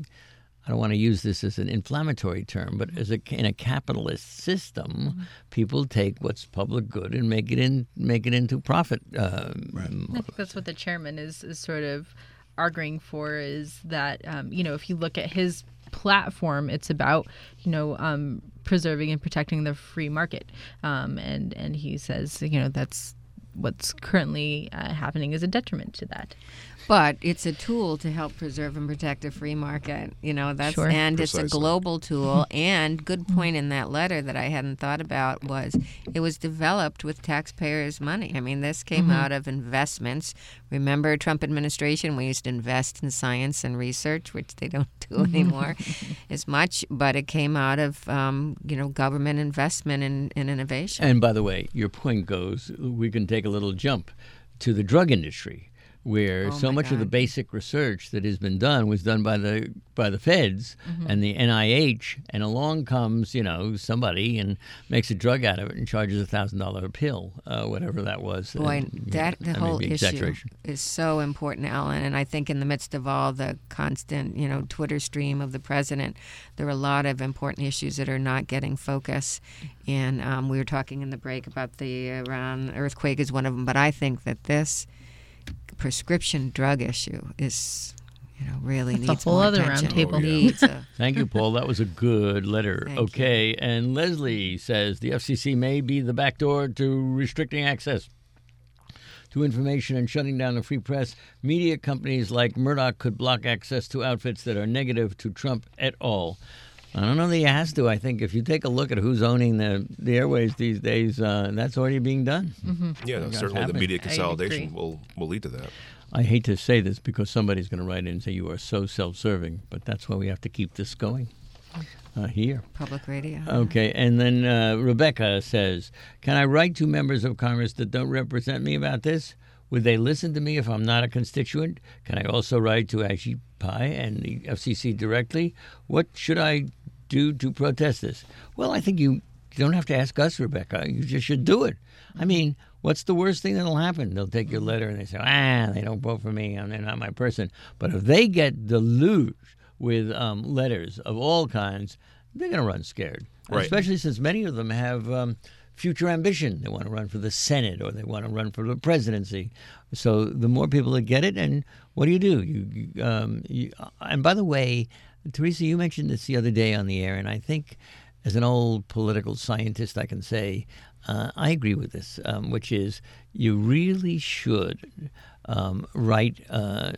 I don't want to use this as an inflammatory term, but as a, in a capitalist system, mm-hmm. people take what's public good and make it in make it into profit. Uh, Right. I think that's what the chairman is, is sort of arguing for, is that, um, you know, if you look at his platform, it's about, you know, um, preserving and protecting the free market. Um, and, and he says, you know, that's what's currently uh, happening is a detriment to that. But it's a tool to help preserve and protect a free market. You know, that's Sure. and Precisely. it's a global tool. And good point in that letter that I hadn't thought about was it was developed with taxpayers' money. I mean, this came Mm-hmm. out of investments. Remember, Trump administration, we used to invest in science and research, which they don't do anymore as much. But it came out of um, you know government investment in, in innovation. And by the way, your point goes, we can take a little jump to the drug industry, where Oh, so my much of the God. basic research that has been done was done by the by the feds Mm-hmm. and the N I H, and along comes, you know, somebody and makes a drug out of it and charges a thousand dollar a pill, uh, whatever that was. Boy, And, you that know, the I mean, whole the issue exaggeration. is so important, Alan. And I think in the midst of all the constant, you know, Twitter stream of the president, there are a lot of important issues that are not getting focus. And um, we were talking in the break about the Iran earthquake is one of them. But I think that this prescription drug issue is, you know, really That's a needs whole more other attention. roundtable. Oh, yeah. Needs a, Thank you, Paul. That was a good letter. Thank you. Okay. And Leslie says the F C C may be the back door to restricting access to information and shutting down the free press. Media companies like Murdoch could block access to outfits that are negative to Trump et al. I don't know that he has to. I think if you take a look at who's owning the, the airways these days, uh, that's already being done. Yeah, no, That's certainly the happening. media I consolidation agree. will will lead to that. I hate to say this because somebody's going to write in and say you are so self-serving, but that's why we have to keep this going uh, here. public radio. Okay, and then uh, Rebecca says, can I write to members of Congress that don't represent me about this? Would they listen to me if I'm not a constituent? Can I also write to Ajit Pai and the F C C directly? What should I do to protest this? Well, I think you don't have to ask us, Rebecca. You just should do it. I mean, what's the worst thing that'll happen? They'll take your letter and they say, ah, they don't vote for me and they're not my person. But if they get deluged with um, letters of all kinds, they're going to run scared, Right. especially since many of them have um, future ambition. They want to run for the Senate or they want to run for the presidency. So the more people that get it, and what do you do? You, you, um, you and by the way, Teresa, you mentioned this the other day on the air, and I think as an old political scientist, I can say uh, I agree with this, um, which is you really should um, write uh,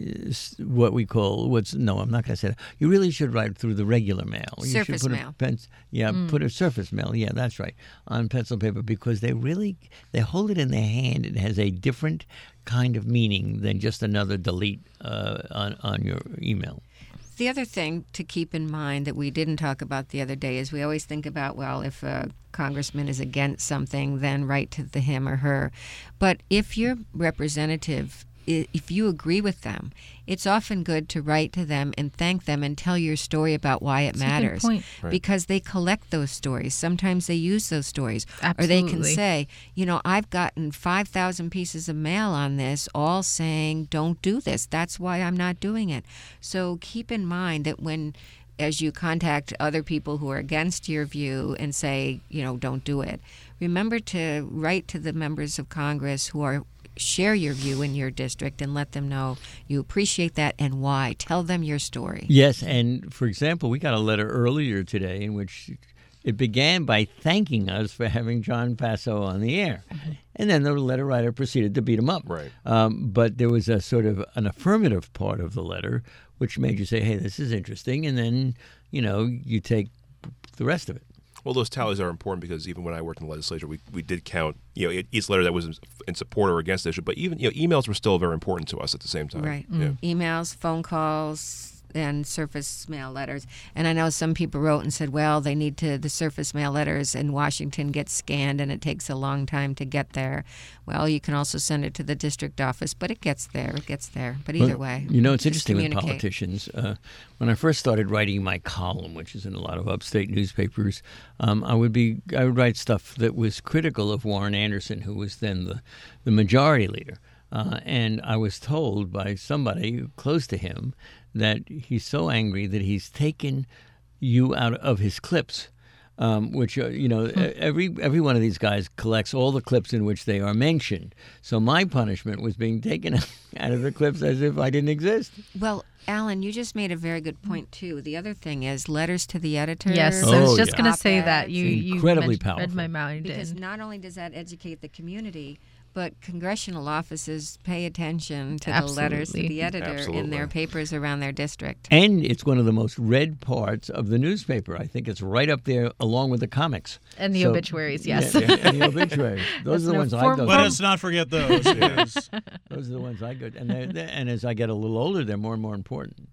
s- what we call what's no, I'm not going to say that. You really should write through the regular mail. You Surface should put mail. A pen, yeah, put a surface mail. Yeah, that's right, on pencil paper because they really they hold it in their hand. It has a different kind of meaning than just another delete uh, on on your email. The other thing to keep in mind that we didn't talk about the other day is we always think about, well, if a congressman is against something, then write to the him or her. But if your representative, i- if you agree with them, it's often good to write to them and thank them and tell your story about why it That's a good matters. point. Right. Because they collect those stories. Sometimes they use those stories. Or they can Absolutely. say, you know, I've gotten five thousand pieces of mail on this, all saying, don't do this. That's why I'm not doing it. So keep in mind that when, as you contact other people who are against your view and say, you know, don't do it, remember to write to the members of Congress who are share your view in your district and let them know you appreciate that and why. Tell them your story. Yes, and for example, we got a letter earlier today in which it began by thanking us for having John Faso on the air. And then the letter writer proceeded to beat him up. Right. Um, but there was a sort of an affirmative part of the letter which made you say, hey, this is interesting. And then, you know, you take the rest of it. Well, those tallies are important because even when I worked in the legislature, we, we did count, you know, each letter that was in support or against the issue. But even, you know, emails were still very important to us at the same time. Right. Yeah. Emails, phone calls, and surface mail letters. And I know some people wrote and said, well, they need to, the surface mail letters in Washington get scanned and it takes a long time to get there. Well, you can also send it to the district office, but it gets there. It gets there. But either Well, way. You know, it's just interesting with communicate. politicians. Uh, when I first started writing my column, which is in a lot of upstate newspapers, um, I would be I would write stuff that was critical of Warren Anderson, who was then the, the majority leader. Uh, and I was told by somebody close to him that he's so angry that he's taken you out of his clips. Um, which uh, you know, every every one of these guys collects all the clips in which they are mentioned. So my punishment was being taken out of the clips as if I didn't exist. Well, Alan, you just made a very good point, too. The other thing is letters to the editor. Yes, Oh, I was just yeah. going to say that. Op-eds. You, you Incredibly mentioned- read powerful. my mind. Because and- not only does that educate the community, but congressional offices pay attention to the Absolutely. letters to the editor in Absolutely. their papers around their district. And it's one of the most read parts of the newspaper. I think it's right up there along with the comics. And the So- obituaries, yes. Yeah, yeah, and the obituaries. Those are the That's ones no I form- go Let to. us not forget those. Yes. Those are the ones I go to. And, they're, they're- and as I get a little older, they're more and more important.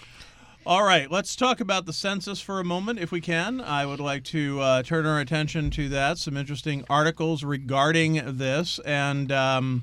All right, let's talk about the census for a moment, if we can. I would like to uh, turn our attention to that. Some interesting articles regarding this, and um,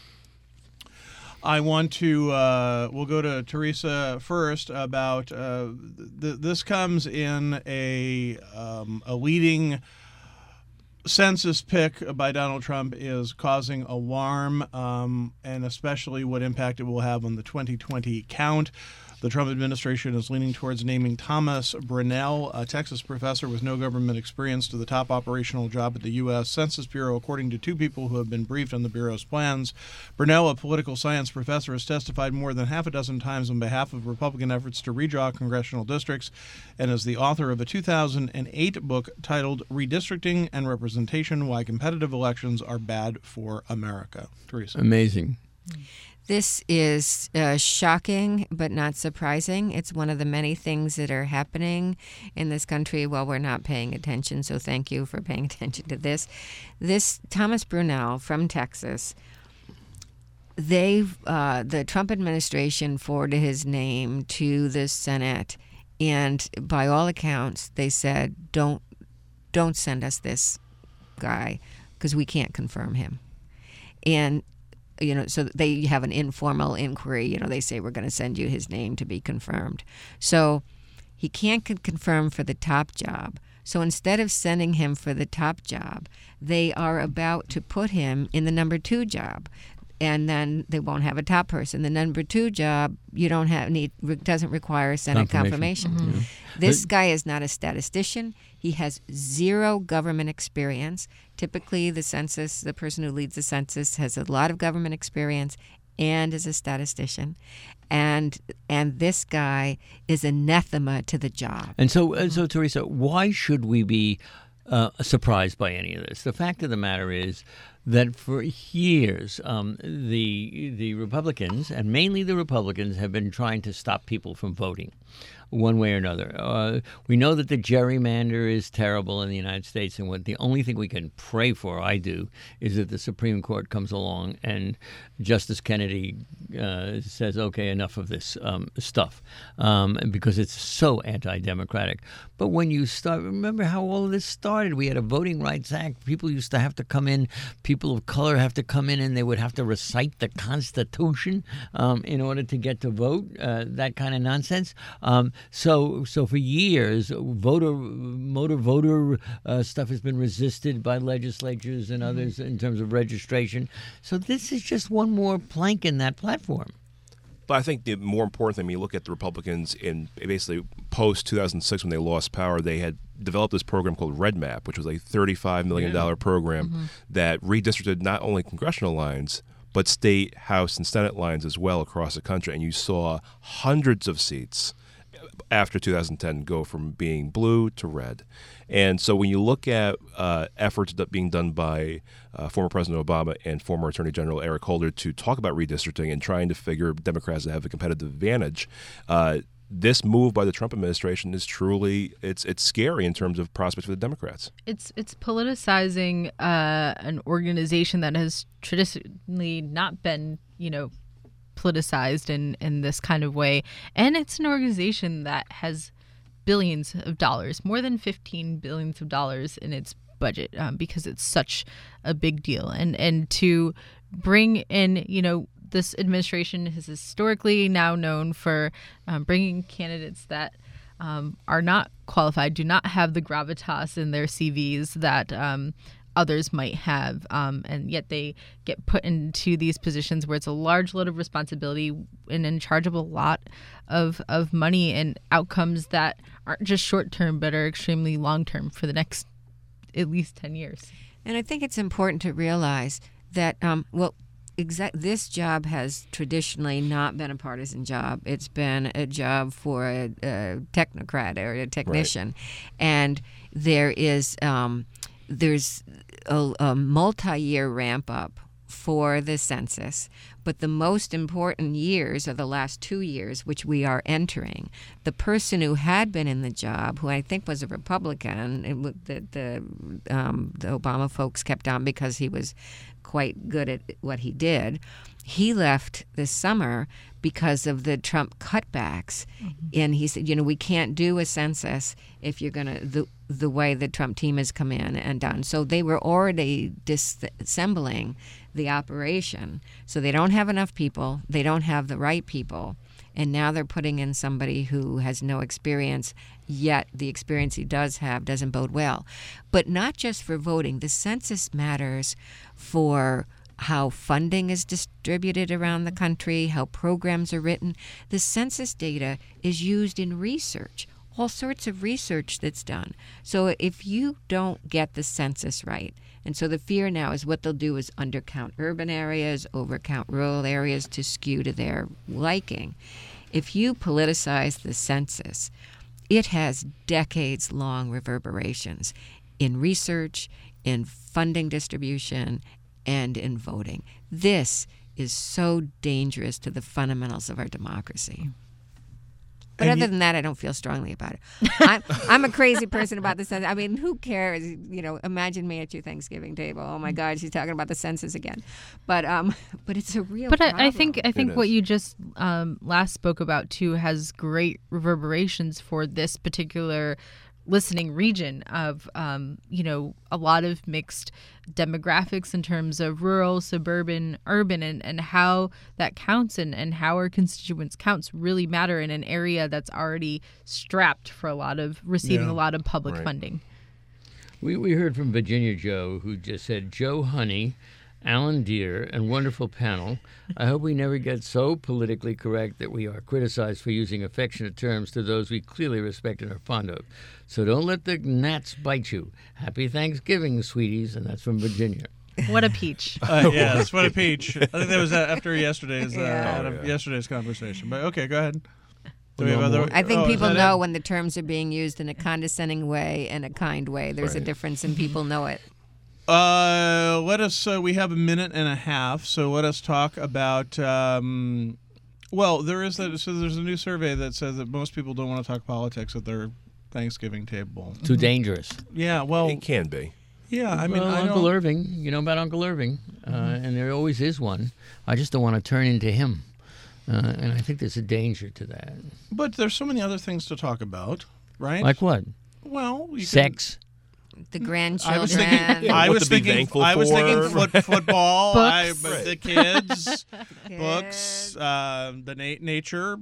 I want to. Uh, we'll go to Teresa first about uh, th- this. Comes in a um, a leading census pick by Donald Trump is causing alarm, um, and especially what impact it will have on the twenty twenty count. The Trump administration is leaning towards naming Thomas Brunell, a Texas professor with no government experience, to the top operational job at the U S Census Bureau, according to two people who have been briefed on the Bureau's plans. Brunell, a political science professor, has testified more than half a dozen times on behalf of Republican efforts to redraw congressional districts and is the author of a two thousand eight book titled Redistricting and Representation: Why Competitive Elections Are Bad for America. Teresa. Amazing. This is uh, shocking, but not surprising. It's one of the many things that are happening in this country while we're not paying attention. So thank you for paying attention to this. This Thomas Brunell from Texas. They, uh, the Trump administration, forwarded his name to the Senate, and by all accounts, they said, "Don't, don't send us this guy because we can't confirm him." And you know, so they have an informal inquiry. You know, they say, we're going to send you his name to be confirmed. So he can't con- confirm for the top job. So instead of sending him for the top job, they are about to put him in the number two job. And then they won't have a top person. The number two job, you don't have need doesn't require Senate confirmation. Confirmation. This guy is not a statistician. He has zero government experience. Typically, the census, the person who leads the census, has a lot of government experience and is a statistician. And and this guy is anathema to the job. And so, and so, Teresa, why should we be uh, surprised by any of this? The fact of the matter is, that for years um, the the Republicans, and mainly the Republicans, have been trying to stop people from voting one way or another. Uh, we know that the gerrymander is terrible in the United States, and what the only thing we can pray for, I do, is that the Supreme Court comes along and Justice Kennedy uh, says, okay, enough of this um, stuff, um, because it's so anti-democratic. But when you start, remember how all of this started. We had a Voting Rights Act. People used to have to come in, people of color have to come in, and they would have to recite the Constitution um, in order to get to vote, uh, that kind of nonsense. Um, So, so for years, voter, motor voter uh, stuff has been resisted by legislatures and others in terms of registration. So this is just one more plank in that platform. But I think the more important thing, when you look at the Republicans in basically post two thousand six when they lost power, they had developed this program called Red Map, which was a thirty-five million dollars yeah. program mm-hmm. that redistricted not only congressional lines, but state, House, and Senate lines as well across the country. And you saw hundreds of seats after two thousand ten go from being blue to red. And so when you look at uh, efforts that being done by uh, former President Obama and former Attorney General Eric Holder to talk about redistricting and trying to figure Democrats to have a competitive advantage, uh, this move by the Trump administration is truly, it's it's scary in terms of prospects for the Democrats. It's it's politicizing uh, an organization that has traditionally not been, you know, politicized in, in this kind of way. And it's an organization that has billions of dollars, more than fifteen billions of dollars in its budget, um, because it's such a big deal. And, and to bring in, you know, this administration is historically now known for um, bringing candidates that um, are not qualified, do not have the gravitas in their C Vs that um, others might have, um, and yet they get put into these positions where it's a large load of responsibility and in charge of a lot of of money and outcomes that aren't just short term but are extremely long term for the next at least ten years. And I think it's important to realize that, um, well, exact this job has traditionally not been a partisan job. It's been a job for a, a technocrat or a technician, right. And there is um, there's a, a multi-year ramp up for the census, but the most important years are the last two years, which we are entering. The person who had been in the job, who I think was a Republican, it, the the, um, the Obama folks kept on because he was quite good at what he did. He left this summer because of the Trump cutbacks, mm-hmm. and he said, you know, we can't do a census if you're going to the the way the Trump team has come in and done. So they were already disassembling the operation. So they don't have enough people. They don't have the right people. And now they're putting in somebody who has no experience, yet the experience he does have doesn't bode well. But not just for voting. The census matters for how funding is distributed around the country, how programs are written. The census data is used in research, all sorts of research that's done. So if you don't get the census right, and so the fear now is what they'll do is undercount urban areas, overcount rural areas to skew to their liking. If you politicize the census, it has decades-long reverberations in research, in funding distribution, and in voting. This is so dangerous to the fundamentals of our democracy. But and other you, than that, I don't feel strongly about it. I'm, I'm a crazy person about the census. I mean, who cares? You know, imagine me at your Thanksgiving table. Oh my God, she's talking about the census again. But um, but it's a real. But problem. I, I think I think what you just um, last spoke about too has great reverberations for this particular listening region of um, you know, a lot of mixed demographics in terms of rural, suburban, urban, and, and how that counts and, and how our constituents counts really matter in an area that's already strapped for a lot of receiving Yeah. a lot of public Right. funding. We we heard from Virginia Joe, who just said, Joe Honey, Alan Deere, and wonderful panel. I hope we never get so politically correct that we are criticized for using affectionate terms to those we clearly respect and are fond of. So don't let the gnats bite you. Happy Thanksgiving, sweeties, and that's from Virginia. What a peach. Uh, yeah, that's what a peach. I think that was uh, after yesterday's uh, Yeah. out of Oh, yeah. yesterday's conversation. But okay, go ahead. Do Well, we have no other? more. I think oh, is people that know it? when the terms are being used in a condescending way and a kind way. There's a Right. difference, and people know it. Uh, let us. Uh, we have a minute and a half, so let us talk about. Um, well, there is that. So there's a new survey that says that most people don't want to talk politics at their Thanksgiving table. Too dangerous. Yeah. Well, It can be. yeah. I mean, well, I Uncle don't, Irving, you know about Uncle Irving, uh, and there always is one. I just don't want to turn into him, uh, and I think there's a danger to that. but there's so many other things to talk about, right? Like what? well, you can- Sex. The I grandchildren. was thinking. Yeah, I what was to be thinking. thankful I was thinking for. foot, football. I, Books. but the kids, Kids. books, uh, the na- nature,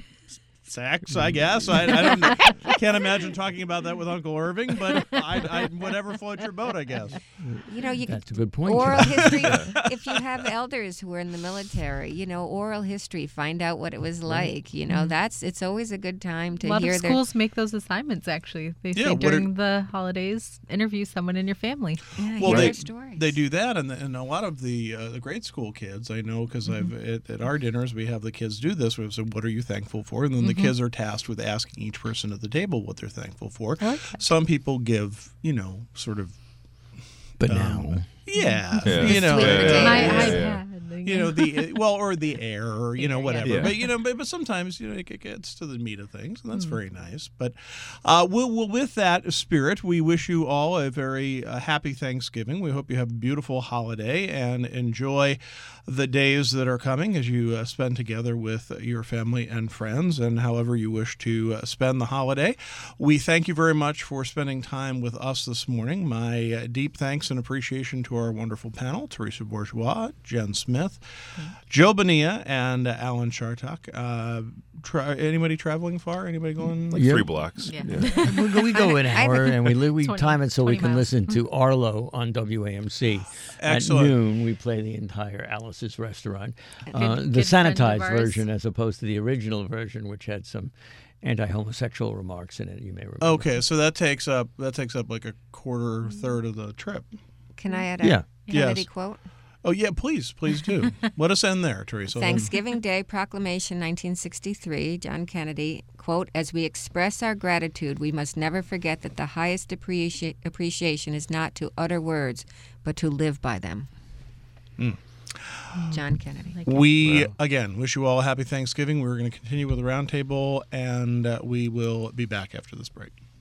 sex. I guess. I, I don't. I can't imagine talking about that with Uncle Irving. But I, I, whatever floats your boat, I guess. You know, you That's a good point. oral Joe. history. If you have elders who are in the military, you know, oral history. Find out what it was like. You know, that's it's always a good time to A lot hear of their. schools make those assignments, actually. They Yeah, say what are- during the holidays, interview someone in your family. Yeah, Well, hear they their stories. they do that, and, the, and a lot of the uh, the grade school kids I know because I've at, at our dinners we have the kids do this. We say, "What are you thankful for?" And then the kids are tasked with asking each person at the table what they're thankful for. Some people give, you know, sort of, But um, now, yeah, Yeah. you know, Sweet uh, potato. My yeah, yeah. iPad. you know the well or the air or you know whatever Yeah. but you know but, but sometimes you know it gets to the meat of things and that's very nice but uh we'll, we'll with that spirit we wish you all a very uh, happy Thanksgiving. We hope you have a beautiful holiday and enjoy the days that are coming as you uh, spend together with your family and friends and however you wish to uh, spend the holiday. We thank you very much for spending time with us this morning. My uh, deep thanks and appreciation to our wonderful panel, Teresa Bourgeois, Jen Smith, Joe Bonilla, and uh, Alan Chartok. Uh, tra- anybody traveling far? Anybody going? Like Yeah. three blocks. Yeah. we go, we go an hour, and we li- we twenty time it so we twenty can miles. listen to Arlo on W A M C. Excellent. At noon, we play the entire Alice's Restaurant, uh, Good- the good friend of sanitized ours. version as opposed to the original version, which had some anti-homosexual remarks in it. You may remember. Okay, so that takes up that takes up like a quarter, third of the trip. Can I add a Yeah. Kennedy Yes. quote? Oh yeah, please, please do. Let us end there, Teresa. Thanksgiving Day Proclamation nineteen sixty-three, John Kennedy, quote, "As we express our gratitude, we must never forget that the highest appreci- appreciation is not to utter words, but to live by them." John Kennedy. We, again, wish you all a happy Thanksgiving. We're going to continue with the roundtable, and uh, we will be back after this break.